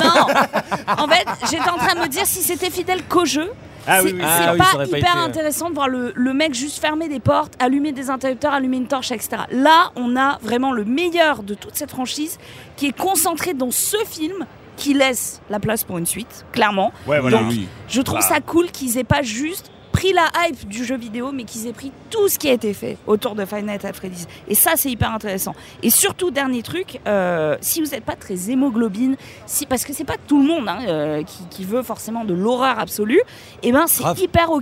[SPEAKER 9] Non, en fait, j'étais en train de me dire si c'était fidèle qu'au jeu.
[SPEAKER 7] Ah,
[SPEAKER 9] c'est
[SPEAKER 7] oui, oui.
[SPEAKER 9] c'est
[SPEAKER 10] ah,
[SPEAKER 9] pas
[SPEAKER 10] oui,
[SPEAKER 9] hyper
[SPEAKER 10] pas été...
[SPEAKER 9] intéressant de voir le, le mec juste fermer des portes, allumer des interrupteurs, allumer une torche, et cetera. Là, on a vraiment le meilleur de toute cette franchise qui est concentré dans ce film qui laisse la place pour une suite, clairement.
[SPEAKER 7] Ouais, voilà.
[SPEAKER 9] Donc,
[SPEAKER 10] oui.
[SPEAKER 9] je trouve
[SPEAKER 7] Bah.
[SPEAKER 9] ça cool qu'ils aient pas juste pris la hype du jeu vidéo, mais qu'ils aient pris tout ce qui a été fait autour de Five Nights at Freddy's. Et ça, c'est hyper intéressant. Et surtout, dernier truc, euh, si vous n'êtes pas très hémoglobine, si, parce que c'est pas tout le monde hein, euh, qui, qui veut forcément de l'horreur absolue, et ben c'est
[SPEAKER 10] Grave.
[SPEAKER 9] hyper ok.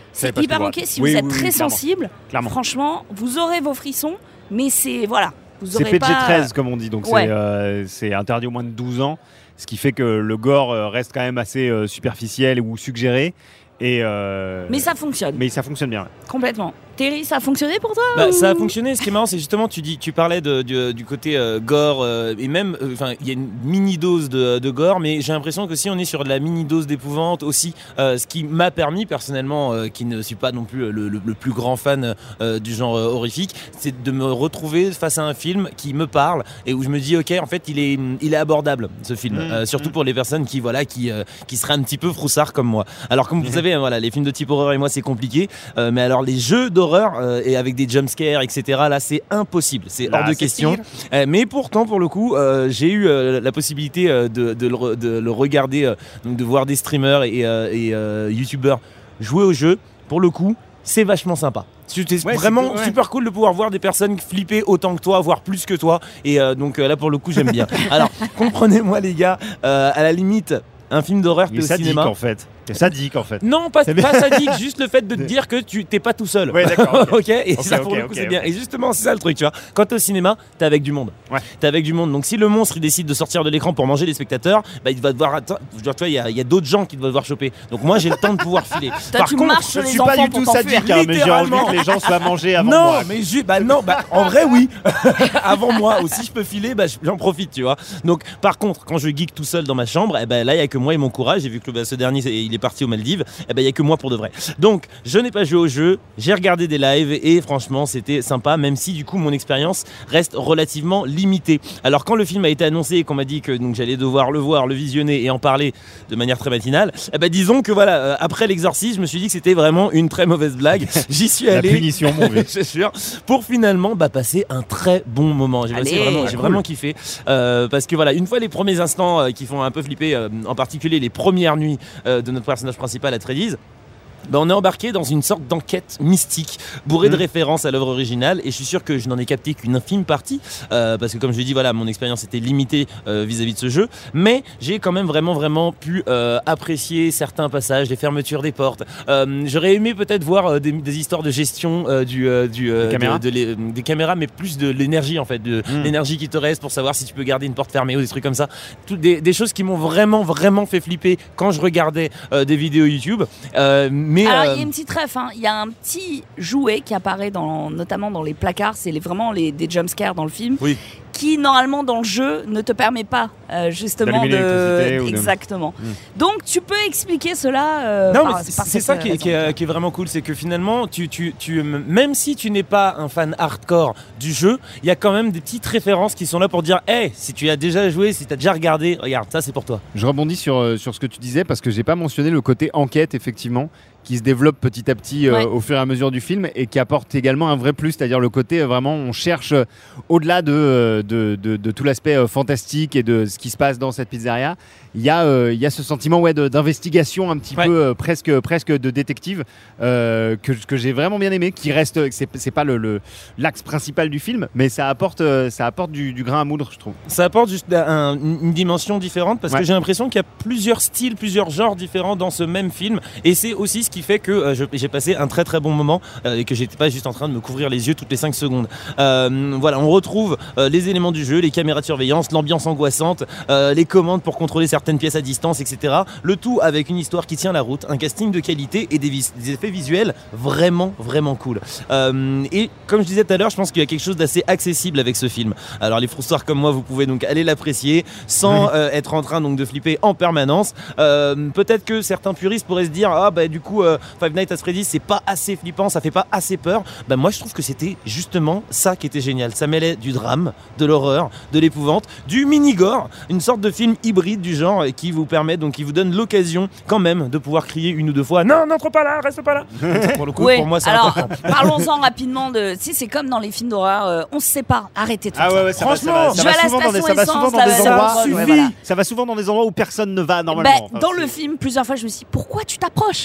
[SPEAKER 9] C'est
[SPEAKER 7] pas ce que
[SPEAKER 9] hyper
[SPEAKER 7] je
[SPEAKER 9] ok.
[SPEAKER 7] vois.
[SPEAKER 9] Si
[SPEAKER 7] Oui,
[SPEAKER 9] vous êtes
[SPEAKER 7] oui,
[SPEAKER 9] très
[SPEAKER 7] oui, clairement.
[SPEAKER 9] sensible,
[SPEAKER 7] Clairement.
[SPEAKER 9] franchement, vous aurez vos frissons, mais c'est voilà, vous
[SPEAKER 7] C'est
[SPEAKER 9] aurez
[SPEAKER 7] P G
[SPEAKER 9] pas.
[SPEAKER 7] treize comme on dit, donc
[SPEAKER 9] Ouais.
[SPEAKER 7] c'est, euh, c'est interdit au moins de douze ans, ce qui fait que le gore euh, reste quand même assez euh, superficiel ou suggéré. Et euh,
[SPEAKER 9] Mais ça fonctionne.
[SPEAKER 7] Mais ça fonctionne bien. Ouais.
[SPEAKER 9] Complètement. Terry, ça a fonctionné pour toi
[SPEAKER 10] Bah,
[SPEAKER 9] ou...
[SPEAKER 10] ça a fonctionné. Ce qui est marrant, c'est justement, tu dis, tu parlais de, du, du côté euh, gore euh, et même, enfin, euh, il y a une mini dose de, de gore, mais j'ai l'impression que si on est sur de la mini dose d'épouvante aussi, euh, ce qui m'a permis personnellement, euh, qui ne suis pas non plus le, le, le plus grand fan euh, du genre euh, horrifique, c'est de me retrouver face à un film qui me parle et où je me dis, ok, en fait, il est, il est abordable ce film, mmh, euh, surtout mmh. pour les personnes qui, voilà, qui, euh, qui seraient un petit peu froussards comme moi. Alors, comme vous mmh. savez, voilà, les films de type horreur et moi, c'est compliqué, euh, mais alors les jeux d'horreur Euh, et avec des jumpscares, et cetera. Là, c'est impossible, c'est
[SPEAKER 7] là,
[SPEAKER 10] hors de
[SPEAKER 7] c'est
[SPEAKER 10] question. Euh, mais pourtant, pour le coup, euh, j'ai eu euh, la possibilité euh, de, de, le, de le regarder, euh, donc de voir des streamers et, euh, et euh, youtubeurs jouer au jeu. Pour le coup, c'est vachement sympa. C'est ouais, vraiment c'est, ouais. super cool de pouvoir voir des personnes flipper autant que toi, voire plus que toi. Et euh, donc euh, là, pour le coup, j'aime bien. Alors, comprenez-moi, les gars, euh, à la limite, un film d'horreur, t'es au cinéma.
[SPEAKER 7] En fait. C'est sadique en fait.
[SPEAKER 10] Non, pas, pas sadique, juste le fait de te dire que tu t'es pas tout seul.
[SPEAKER 7] Ouais, d'accord. Ok,
[SPEAKER 10] okay et
[SPEAKER 7] okay,
[SPEAKER 10] ça pour
[SPEAKER 7] okay,
[SPEAKER 10] le coup
[SPEAKER 7] okay,
[SPEAKER 10] c'est
[SPEAKER 7] okay.
[SPEAKER 10] bien. Et justement, c'est ça le truc, tu vois. Quand t'es au cinéma, t'es avec du monde.
[SPEAKER 7] Ouais.
[SPEAKER 10] T'es avec du monde. Donc si le monstre il décide de sortir de l'écran pour manger les spectateurs, bah il va devoir attendre. Tu vois, il y a, y a d'autres gens qui doivent devoir choper. Donc moi j'ai le temps de pouvoir filer.
[SPEAKER 9] Toi,
[SPEAKER 10] Par
[SPEAKER 9] tu
[SPEAKER 10] contre,
[SPEAKER 9] je
[SPEAKER 7] suis pas du tout sadique, hein, mais j'ai envie que les gens soient mangés avant
[SPEAKER 10] non,
[SPEAKER 7] moi.
[SPEAKER 10] Non, mais ju- bah non, bah en vrai oui. Avant moi aussi, je peux filer, bah j'en profite, tu vois. Donc par contre, quand je geek tout seul dans ma chambre, et eh ben bah, là il y a que moi et mon courage. J'ai vu que bah, ce dernier il est parti aux Maldives. Et eh ben bah, il y a que moi pour de vrai. Donc, je n'ai pas joué au jeu, j'ai regardé des lives et franchement, c'était sympa, même si du coup, mon expérience reste relativement limitée. Alors, quand le film a été annoncé et qu'on m'a dit que donc, j'allais devoir le voir, le visionner et en parler de manière très matinale, eh ben, disons que voilà, euh, après l'exorcisme, je me suis dit que c'était vraiment une très mauvaise blague. J'y suis allé.
[SPEAKER 7] La punition, mon vieux.
[SPEAKER 10] Je jure, pour finalement bah, passer un très bon moment. J'ai,
[SPEAKER 9] Allez,
[SPEAKER 10] vraiment, j'ai
[SPEAKER 9] cool.
[SPEAKER 10] vraiment kiffé. Euh, parce que voilà, une fois les premiers instants euh, qui font un peu flipper, euh, en particulier les premières nuits euh, de notre personnage principal à Freddy's, ben on est embarqué dans une sorte d'enquête mystique bourrée mmh. de références à l'œuvre originale et je suis sûr que je n'en ai capté qu'une infime partie euh, parce que comme je l'ai dit voilà mon expérience était limitée euh, vis-à-vis de ce jeu mais j'ai quand même vraiment vraiment pu euh, apprécier certains passages, les fermetures des portes. Euh, j'aurais aimé peut-être voir euh, des, des histoires de gestion euh, du, euh, du, euh,
[SPEAKER 7] des, caméras.
[SPEAKER 10] De, de les, des caméras mais plus de l'énergie en fait, de mmh. l'énergie qui te reste pour savoir si tu peux garder une porte fermée ou des trucs comme ça. Tout, des, des choses qui m'ont vraiment vraiment fait flipper quand je regardais euh, des vidéos YouTube. Euh, Mais
[SPEAKER 9] Alors il
[SPEAKER 10] euh...
[SPEAKER 9] y a une petite ref, hein. Il y a un petit jouet qui apparaît dans, notamment dans les placards, c'est les, vraiment les, des jumpscares dans le film,
[SPEAKER 10] oui.
[SPEAKER 9] qui normalement dans le jeu ne te permet pas euh, justement de... Exactement. De... Mmh. Donc tu peux expliquer cela. Euh,
[SPEAKER 10] non,
[SPEAKER 9] par,
[SPEAKER 10] mais c'est,
[SPEAKER 9] par
[SPEAKER 10] c'est ça qui est, qui, est, qui est vraiment cool, c'est que finalement, tu, tu, tu, même si tu n'es pas un fan hardcore du jeu, il y a quand même des petites références qui sont là pour dire, hey, si tu as déjà joué, si tu as déjà regardé, regarde, ça c'est pour toi.
[SPEAKER 7] Je rebondis sur, sur ce que tu disais parce que j'ai pas mentionné le côté enquête effectivement qui se développe petit à petit euh, ouais. au fur et à mesure du film et qui apporte également un vrai plus, c'est-à-dire le côté euh, vraiment on cherche euh, au-delà de, euh, de, de, de tout l'aspect euh, fantastique et de ce qui se passe dans cette pizzeria, il y a, euh, il y a ce sentiment ouais, de, d'investigation un petit ouais. peu euh, presque, presque de détective euh, que, que j'ai vraiment bien aimé, qui reste, c'est, c'est pas le, le, l'axe principal du film, mais ça apporte, euh, ça apporte du, du grain à moudre, je trouve.
[SPEAKER 10] Ça apporte juste un, une dimension différente parce ouais. que j'ai l'impression qu'il y a plusieurs styles, plusieurs genres différents dans ce même film et c'est aussi ce qui fait que euh, je, j'ai passé un très très bon moment euh, et que j'étais pas juste en train de me couvrir les yeux toutes les cinq secondes. Euh, voilà, on retrouve euh, les éléments du jeu, les caméras de surveillance, l'ambiance angoissante, euh, les commandes pour contrôler certaines pièces à distance, et cetera. Le tout avec une histoire qui tient la route, un casting de qualité et des, vis- des effets visuels vraiment vraiment cool. Euh, et comme je disais tout à l'heure, je pense qu'il y a quelque chose d'assez accessible avec ce film. Alors les froustards comme moi, vous pouvez donc aller l'apprécier sans euh, être en train donc de flipper en permanence. Euh, peut-être que certains puristes pourraient se dire ah bah du coup euh, Five Nights at Freddy's c'est pas assez flippant, ça fait pas assez peur. Bah moi je trouve que c'était justement ça qui était génial. Ça mêlait du drame, de l'horreur, de l'épouvante, du mini-gore, une sorte de film hybride du genre qui vous permet donc qui vous donne l'occasion quand même de pouvoir crier une ou deux fois non n'entre pas là, reste pas là. Donc, pour le coup
[SPEAKER 9] oui,
[SPEAKER 10] pour moi c'est
[SPEAKER 9] alors,
[SPEAKER 10] important.
[SPEAKER 9] Parlons-en rapidement de tu sais c'est comme dans les films d'horreur euh, on se sépare, arrêtez tout
[SPEAKER 7] ah
[SPEAKER 9] ça.
[SPEAKER 7] Ouais, ouais, ça
[SPEAKER 9] franchement
[SPEAKER 7] va, ça va, ça va souvent dans des, ça va souvent dans des endroits
[SPEAKER 9] ouais, voilà.
[SPEAKER 7] ça va souvent dans des endroits où personne ne va normalement.
[SPEAKER 9] Bah,
[SPEAKER 7] enfin,
[SPEAKER 9] dans
[SPEAKER 7] c'est...
[SPEAKER 9] le film plusieurs fois je me suis dit pourquoi tu t'approches
[SPEAKER 10] ouais,
[SPEAKER 9] pourquoi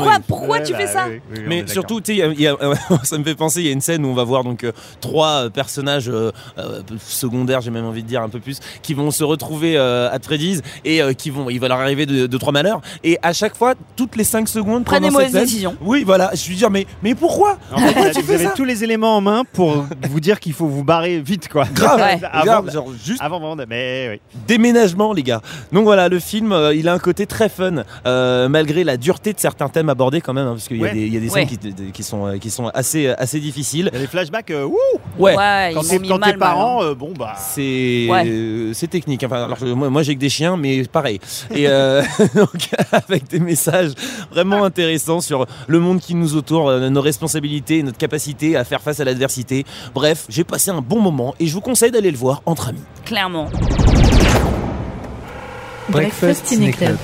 [SPEAKER 9] pourquoi,
[SPEAKER 7] oui.
[SPEAKER 9] pourquoi
[SPEAKER 7] Ouais,
[SPEAKER 9] tu
[SPEAKER 7] bah,
[SPEAKER 9] fais ça?
[SPEAKER 7] oui, oui, oui, on est
[SPEAKER 10] Mais
[SPEAKER 7] d'accord.
[SPEAKER 10] surtout, tu sais, il y a- il y a- ça me fait penser, il y a une scène où on va voir donc euh, trois euh, personnages euh, euh, secondaires, j'ai même envie de dire un peu plus, qui vont se retrouver euh, à Freddy's et euh, qui vont, il va leur arriver de, de trois malheurs. Et à chaque fois, toutes les cinq secondes,
[SPEAKER 9] Prennent
[SPEAKER 10] pendant
[SPEAKER 9] des
[SPEAKER 10] cette
[SPEAKER 9] mauvaises
[SPEAKER 10] scène-
[SPEAKER 9] décisions.
[SPEAKER 10] Oui, voilà. Je lui dis mais mais pourquoi?
[SPEAKER 7] En fait,
[SPEAKER 10] Pourquoi
[SPEAKER 7] là,
[SPEAKER 10] tu
[SPEAKER 7] vous
[SPEAKER 10] fais
[SPEAKER 7] avez
[SPEAKER 10] ça
[SPEAKER 7] tous les éléments en main pour vous dire qu'il faut vous barrer vite, quoi.
[SPEAKER 10] Grave,
[SPEAKER 9] Ouais.
[SPEAKER 7] avant,
[SPEAKER 10] grave, genre juste
[SPEAKER 7] avant, avant, mais oui.
[SPEAKER 10] déménagement, les gars. Donc voilà, le film, euh, il a un côté très fun, euh, malgré la dureté de certains thèmes abordés quand même, hein, parce qu'il y a
[SPEAKER 7] Ouais.
[SPEAKER 10] des, il y a des
[SPEAKER 9] Ouais.
[SPEAKER 10] scènes qui, de- qui sont, euh, qui sont assez, assez difficiles.
[SPEAKER 7] Il y a des flashbacks, euh, wouh
[SPEAKER 10] Ouais.
[SPEAKER 9] Ouais,
[SPEAKER 7] Quand
[SPEAKER 9] ils
[SPEAKER 7] t'es
[SPEAKER 9] m'ont mis
[SPEAKER 7] quand
[SPEAKER 9] mal,
[SPEAKER 7] t'es parent,
[SPEAKER 9] mal, hein.
[SPEAKER 7] euh, bon bah.
[SPEAKER 10] C'est
[SPEAKER 9] Ouais.
[SPEAKER 10] euh, c'est technique. Enfin, alors, je- moi, moi j'ai que des chiens, mais pareil. Et euh, donc, avec des messages vraiment intéressants sur le monde qui nous entoure, euh, nos responsabilités, notre capacité à faire face à l'adversité. Bref, j'ai passé un bon moment et je vous conseille d'aller le voir entre amis.
[SPEAKER 9] Clairement.
[SPEAKER 8] Breakfast Ciné Club.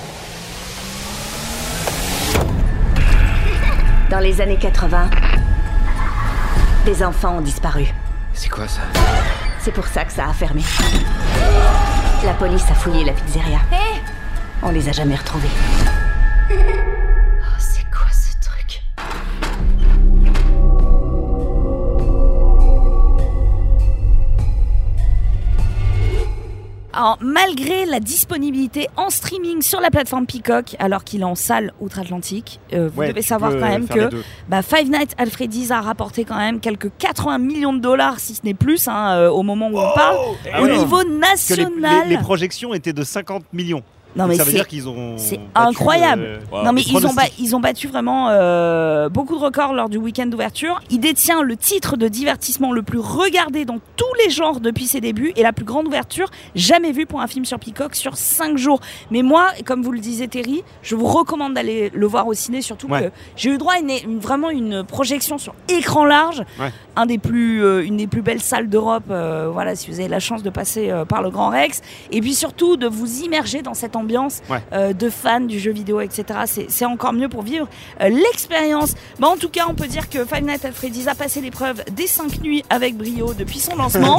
[SPEAKER 5] Dans les années quatre-vingts, des enfants ont disparu.
[SPEAKER 2] C'est quoi ça?
[SPEAKER 5] C'est pour ça que ça a fermé. La police a fouillé la pizzeria.
[SPEAKER 3] Hé
[SPEAKER 5] On les a jamais retrouvés. Oh, c'est quoi ce truc?
[SPEAKER 9] Alors, malgré la disponibilité en streaming sur la plateforme Peacock, alors qu'il est en salle outre-Atlantique, euh, vous
[SPEAKER 7] Ouais,
[SPEAKER 9] devez
[SPEAKER 7] tu
[SPEAKER 9] savoir
[SPEAKER 7] peux
[SPEAKER 9] quand même
[SPEAKER 7] faire les
[SPEAKER 9] que
[SPEAKER 7] deux.
[SPEAKER 9] bah, Five Nights at Freddy's a rapporté quand même quelques quatre-vingts millions de dollars, si ce n'est plus, hein, euh, au moment où on parle,
[SPEAKER 7] Ah
[SPEAKER 9] au
[SPEAKER 7] oui.
[SPEAKER 9] niveau
[SPEAKER 7] Parce que les,
[SPEAKER 9] national.
[SPEAKER 7] les- les projections étaient de cinquante millions.
[SPEAKER 9] Non,
[SPEAKER 7] Donc
[SPEAKER 9] mais
[SPEAKER 7] ça veut
[SPEAKER 9] c'est-
[SPEAKER 7] dire qu'ils ont.
[SPEAKER 9] c'est
[SPEAKER 7] battu,
[SPEAKER 9] incroyable.
[SPEAKER 7] euh,
[SPEAKER 9] Non mais
[SPEAKER 7] les
[SPEAKER 9] ils ont, ba-
[SPEAKER 7] pronostics.
[SPEAKER 9] ils ont battu vraiment euh, beaucoup de records lors du week-end d'ouverture. Il détient le titre de divertissement le plus regardé dans tous les genres depuis ses débuts et la plus grande ouverture jamais vue pour un film sur Peacock sur cinq jours. Mais moi, comme vous le disiez Terry, je vous recommande d'aller le voir au ciné, surtout
[SPEAKER 7] Ouais.
[SPEAKER 9] que j'ai eu droit à une, une- vraiment une projection sur écran large,
[SPEAKER 7] Ouais.
[SPEAKER 9] un des plus, euh, une des plus belles salles d'Europe. euh, voilà, si vous avez la chance de passer euh, par le Grand Rex, et puis surtout de vous immerger dans cette ambiance.
[SPEAKER 7] Ouais.
[SPEAKER 9] Euh, de fans du jeu vidéo, et cetera. C'est, c'est encore mieux pour vivre euh, l'expérience. Bah, en tout cas, on peut dire que Five Nights at Freddy's a passé l'épreuve des cinq nuits avec brio depuis son lancement.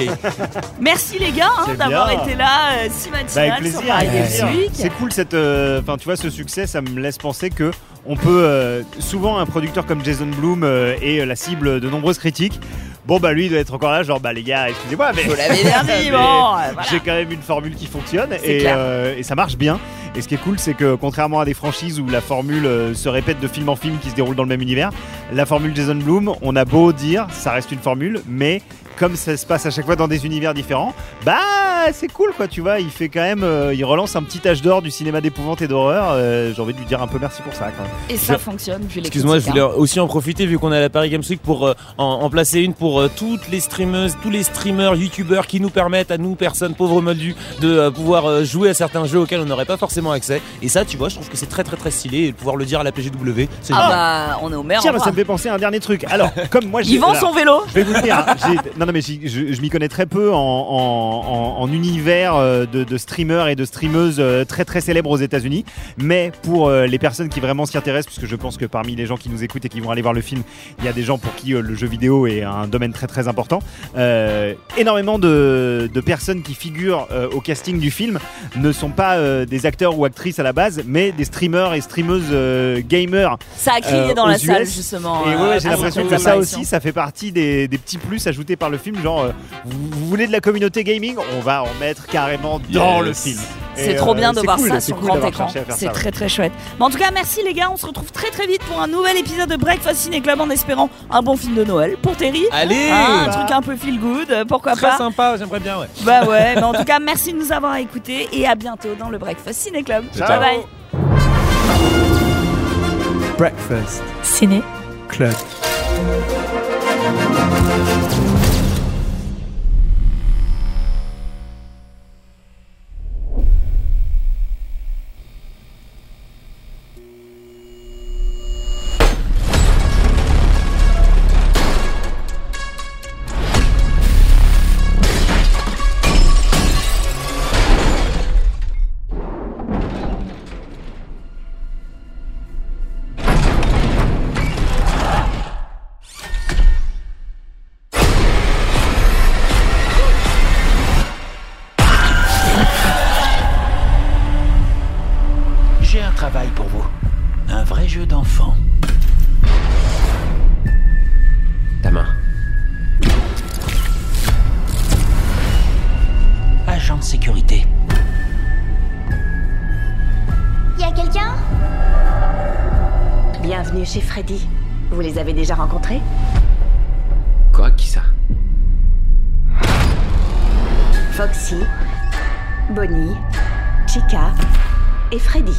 [SPEAKER 9] Merci les gars hein,
[SPEAKER 7] C'est
[SPEAKER 9] d'avoir
[SPEAKER 7] bien.
[SPEAKER 9] été là euh, si
[SPEAKER 7] Bah, avec
[SPEAKER 9] matinal
[SPEAKER 7] plaisir.
[SPEAKER 9] sur Paris
[SPEAKER 7] avec
[SPEAKER 9] Games
[SPEAKER 7] plaisir.
[SPEAKER 9] Week.
[SPEAKER 7] C'est cool cette. euh, Enfin, tu vois, ce succès, ça me laisse penser que on peut euh, souvent un producteur comme Jason Blum euh, est la cible de nombreuses critiques. Bon bah lui il doit être encore là, genre bah les gars, excusez-moi, mais
[SPEAKER 9] Vous l'avez bien dit,
[SPEAKER 7] mais
[SPEAKER 9] bon, euh, voilà.
[SPEAKER 7] j'ai quand même une formule qui fonctionne
[SPEAKER 9] C'est
[SPEAKER 7] et,
[SPEAKER 9] clair.
[SPEAKER 7] euh, et ça marche bien. Et ce qui est cool, c'est que contrairement à des franchises où la formule euh, se répète de film en film qui se déroule dans le même univers, la formule Jason Blum, on a beau dire, ça reste une formule, mais comme ça se passe à chaque fois dans des univers différents, bah c'est cool quoi, tu vois, il fait quand même, euh, il relance un petit âge d'or du cinéma d'épouvante et d'horreur. euh, j'ai envie de lui dire un peu merci pour ça quand même.
[SPEAKER 9] Et ça
[SPEAKER 10] Je-
[SPEAKER 9] fonctionne vu les
[SPEAKER 10] Excuse-moi, je
[SPEAKER 9] critiques,
[SPEAKER 10] voulais
[SPEAKER 9] hein.
[SPEAKER 10] aussi en profiter vu qu'on est à la Paris Games Week pour euh, en, en placer une pour euh, toutes les streameuses, tous les streamers, youtubeurs qui nous permettent à nous, personnes pauvres moldus, de euh, pouvoir euh, jouer à certains jeux auxquels on n'aurait pas forcément accès. Et ça, tu vois, je trouve que c'est très très très stylé et de pouvoir le dire à la P G W, c'est
[SPEAKER 9] Ah
[SPEAKER 10] génial.
[SPEAKER 9] bah on est au meilleur
[SPEAKER 7] Tiens, bah,
[SPEAKER 9] endroit.
[SPEAKER 7] ça me fait penser à un dernier truc. Alors, comme moi j'ai.
[SPEAKER 9] Il vend
[SPEAKER 7] alors,
[SPEAKER 9] son vélo.
[SPEAKER 7] Je vais vous le dire. hein, j'ai- non, non, mais j'y- je, je m'y connais très peu en, en, en- en univers euh, de, de streamers et de streameuses euh, très très célèbres aux États-Unis. Mais pour euh, les personnes qui vraiment s'y intéressent, puisque je pense que parmi les gens qui nous écoutent et qui vont aller voir le film, il y a des gens pour qui euh, le jeu vidéo est un domaine très très important. Euh, énormément de, de personnes qui figurent euh, au casting du film ne sont pas euh, des acteurs ou actrices à la base, mais des streamers et streameuses euh, gamers.
[SPEAKER 9] Ça a crié
[SPEAKER 7] Euh,
[SPEAKER 9] dans
[SPEAKER 7] aux
[SPEAKER 9] la
[SPEAKER 7] U S.
[SPEAKER 9] salle justement.
[SPEAKER 7] Et ouais,
[SPEAKER 9] euh,
[SPEAKER 7] ouais, j'ai
[SPEAKER 9] à
[SPEAKER 7] l'impression
[SPEAKER 9] certaines
[SPEAKER 7] que ça
[SPEAKER 9] apparitions.
[SPEAKER 7] aussi, ça fait partie des, des petits plus ajoutés par le film. Genre, euh, vous, vous voulez de la communauté gaming, on va en mettre carrément dans
[SPEAKER 10] Yes.
[SPEAKER 7] le film.
[SPEAKER 9] C'est
[SPEAKER 7] Et,
[SPEAKER 9] trop
[SPEAKER 7] euh,
[SPEAKER 9] bien de
[SPEAKER 7] c'est
[SPEAKER 9] voir
[SPEAKER 7] cool,
[SPEAKER 9] ça
[SPEAKER 7] c'est
[SPEAKER 9] sur
[SPEAKER 7] cool
[SPEAKER 9] grand
[SPEAKER 7] d'avoir
[SPEAKER 9] écran.
[SPEAKER 7] cherché à faire
[SPEAKER 9] C'est
[SPEAKER 7] ça,
[SPEAKER 9] très très chouette. Mais en tout cas, merci les gars. On se retrouve très très vite pour un nouvel épisode de Breakfast Ciné Club en espérant un bon film de Noël pour Terry.
[SPEAKER 10] Allez,
[SPEAKER 9] Ah, un
[SPEAKER 7] bah.
[SPEAKER 9] truc un peu feel good, euh, pourquoi
[SPEAKER 10] très
[SPEAKER 9] pas.
[SPEAKER 10] sympa, j'aimerais bien, ouais.
[SPEAKER 9] Bah ouais, mais en tout cas, merci de nous avoir écoutés et à bientôt dans le Breakfast Ciné Club.
[SPEAKER 7] Ciao.
[SPEAKER 9] Bye bye.
[SPEAKER 11] Breakfast
[SPEAKER 8] Ciné
[SPEAKER 11] Club.
[SPEAKER 1] vrai jeu d'enfant.
[SPEAKER 2] Ta main.
[SPEAKER 1] Agent de sécurité.
[SPEAKER 3] Y a quelqu'un?
[SPEAKER 5] Bienvenue chez Freddy. Vous les avez déjà rencontrés?
[SPEAKER 2] Quoi, qui ça?
[SPEAKER 5] Foxy, Bonnie, Chica et Freddy.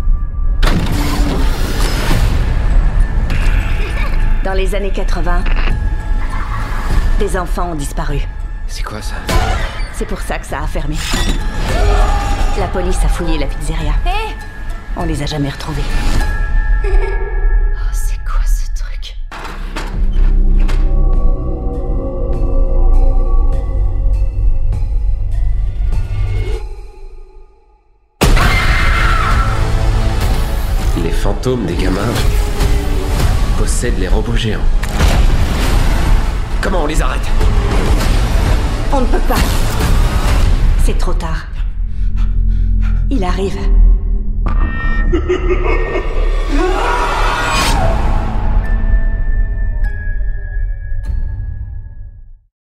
[SPEAKER 5] Dans les années quatre-vingts, des enfants ont disparu.
[SPEAKER 2] C'est quoi ça?
[SPEAKER 5] C'est pour ça que ça a fermé. La police a fouillé la pizzeria.
[SPEAKER 3] Hé!
[SPEAKER 5] On les a jamais retrouvés. Oh, c'est quoi ce truc?
[SPEAKER 2] Les fantômes des gamins possèdent les robots géants. Comment on les arrête?
[SPEAKER 5] On ne peut pas. C'est trop tard. Il arrive.